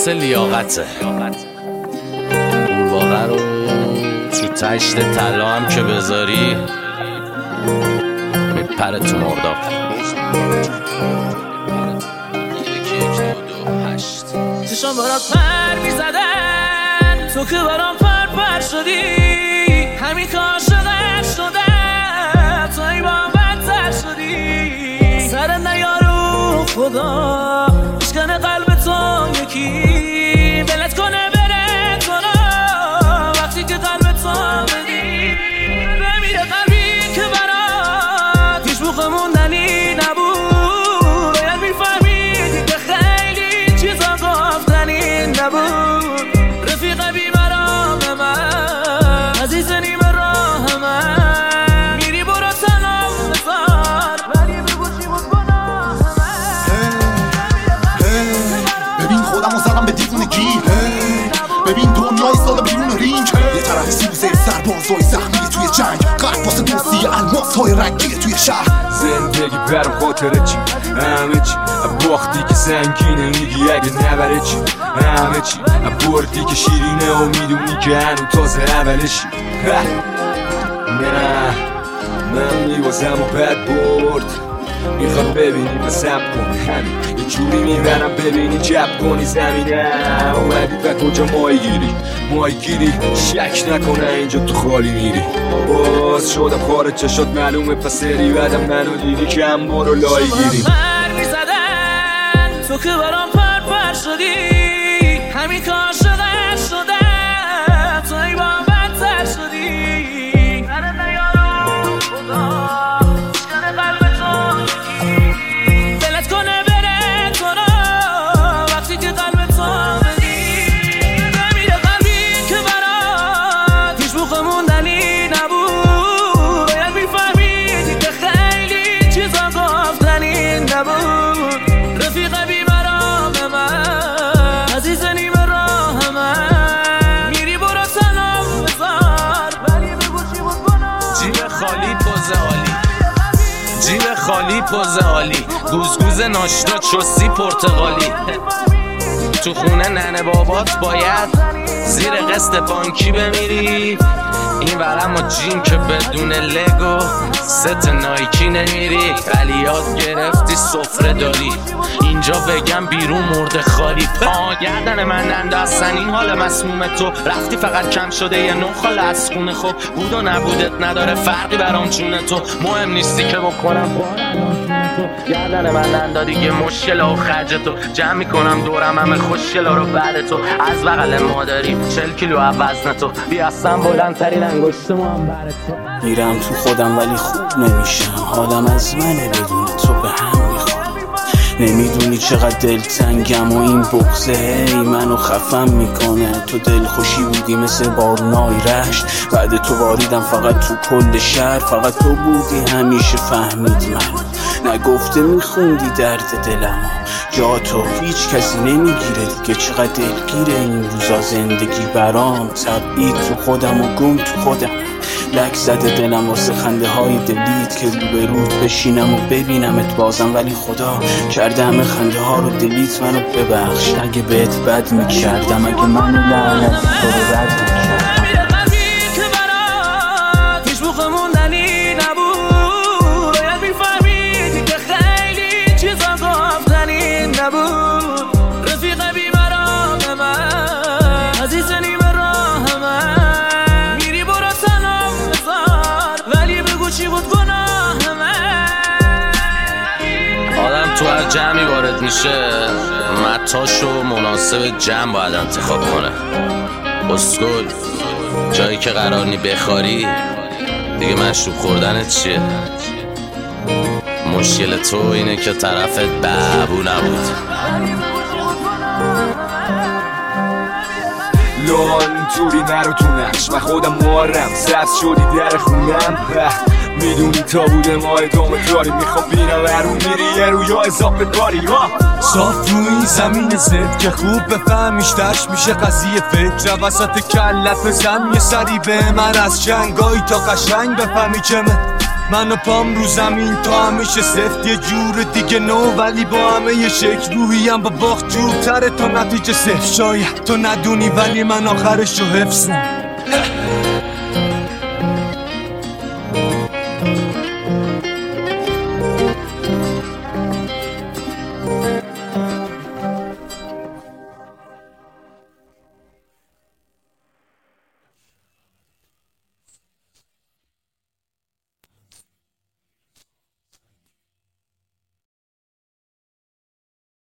مثل لیاقته. قورباغه رو تو تشت طلا هم که بذاری میپره تو مرداب. 1-2-8 چشام برات پر میزدن، تو که برام پر شدی. همین که عاشقت شدم، تو ای با بدتر شدی. سر نیارو خدا اشکن قلب تو یکی بلت کنه بره کنه. وقتی که قلب تو بدی بمیره قلبی که برات هیچ موقع موندنی نبود. باید میفهمیدی که خیلی چیزا گفتنی نبود. رفیق بیمرام من، عزیز نیم راه من، میری برو تنها بذار ولی بگو چی بود گناه من. ببین خودمو زدم به دیوونگی، ببین دنیای سال بیرون رینگ. یه طرف سوزه سربازای زخمی توی جنگ، قلب واسه دوستی الماس های رنگی توی شهر. زندگی برم خاطره چی همه چی، باختی که سنگینه میگی اگه نبره چی همه چی، بردی که شیرینه و میدونی که هنو تازه اولشی. نه من میوازم و بد برد، میخواد ببینی و سب کن همین یه جوری میبرم ببینی جب کنی زمینه. اومدی و کجا مایی گیری شک نکنه اینجا تو خالی میری. باز شدم خارج چشات معلومه پس سری بعدم منو دیدی که هم برو لای گیری. پر میزدن، تو که برام پر شدی. همین که عاشقت شدم، تو ای با بدتر شدی. سر نیارو خدا اشکن قلب تو یکی بلت کنه بره کنه. وقتی که قلب تو بدی بمیره قلبی که برات هیچ موقع موندنی نبود. باید میفهمیدی که خیلی چیزا گفتنی نبود. رفیق بیمرام من، عزیز نیم راه من، میری برو تنها بذار ولی بگو چی بود گناه. جیب خالی پوز عالی، جیب خالی پوز عالی، گوزگوز ناشتا چوسی پرتغالی. تو خونه ننه بابات باید زیر قسط بانکی بمیری. این ورم و جیم که بدون لگو ست نایکی نمیری. ولی یاد گرفتی سفره داری، اینجا بگم بیرون مرده خالی. گردن من انداستن این حال مسموم تو، رفتی فقط کم شده یه نخال از خونه. خب بود و نبودت نداره فرقی برام چونه تو، مهم نیستی که بکنم تو. گردن من اندادی یه مشکل و خرج تو، جمع میکنم دورم همه خوشگلا رو بعد تو. از بغل مادری 40 کیلو وزن تو، بیاستم بلندترین انگشت هم بر تو. میرم تو خودم ولی خوب نمیشم، حالم از منه بدون تو به هم میخوام. نمیدونی چقدر دلتنگم و این بغضه هی منو خفم میکنه. تو دلخوشی بودی مثل بارونای رشت، بعد تو واریدم فقط تو کل شهر. فقط تو بودی همیشه فهمید منو، نگفته میخوندی درد دلمو. جا تو هیچ کسی نمیگیره دیگه، چقدر دلگیره این روزا زندگی برام. تبعید تو خودم و گم تو خودم، لک زده دلم واسه خنده های دلیت که روبروت بشینم و ببینمت بازم. ولی خدا کرده همه خنده ها رو دلیت، منو ببخش اگه بهت بد میکردم، اگه منو لعنت تو رو رد میکردم. بمیره قلبی که برات هیچ موقع موندنی نبود. باید میفهمیدی که خیلی چیزا گفتنی نبود. رفیق بیمرام من، عزیز نیم راه من، میری برو تنها بذار ولی بگو چی بود گناه من. آدم تو هر جمعی وارد میشه متاشو مناسب جمع باید انتخاب کنه. اسکول جایی که قرار نی بخاری دیگه مشروب خوردنت چیه؟ مشکل تو اینه که طرفت بابو نبود. لان توری نرو تو نقش، من خودم مارم سبز شدی در خونم. میدونی تا بوده ما ادامه داری، میخوام بینم ورون میری یه رویا اضافه داری. صاف روی این زمین زد که خوب بفهمیش درش میشه قضیه فکر. وسط کلت بزن یه سری به من از جنگایی تا قشنگ بفهمی که من من و پام رو زمین تا همیشه سفت، یه جور دیگه نو ولی با همه یه شکل. روحیم با باخت جورتره تا نتیجه صفر. شاید تو ندونی ولی من آخرش رو حفظم.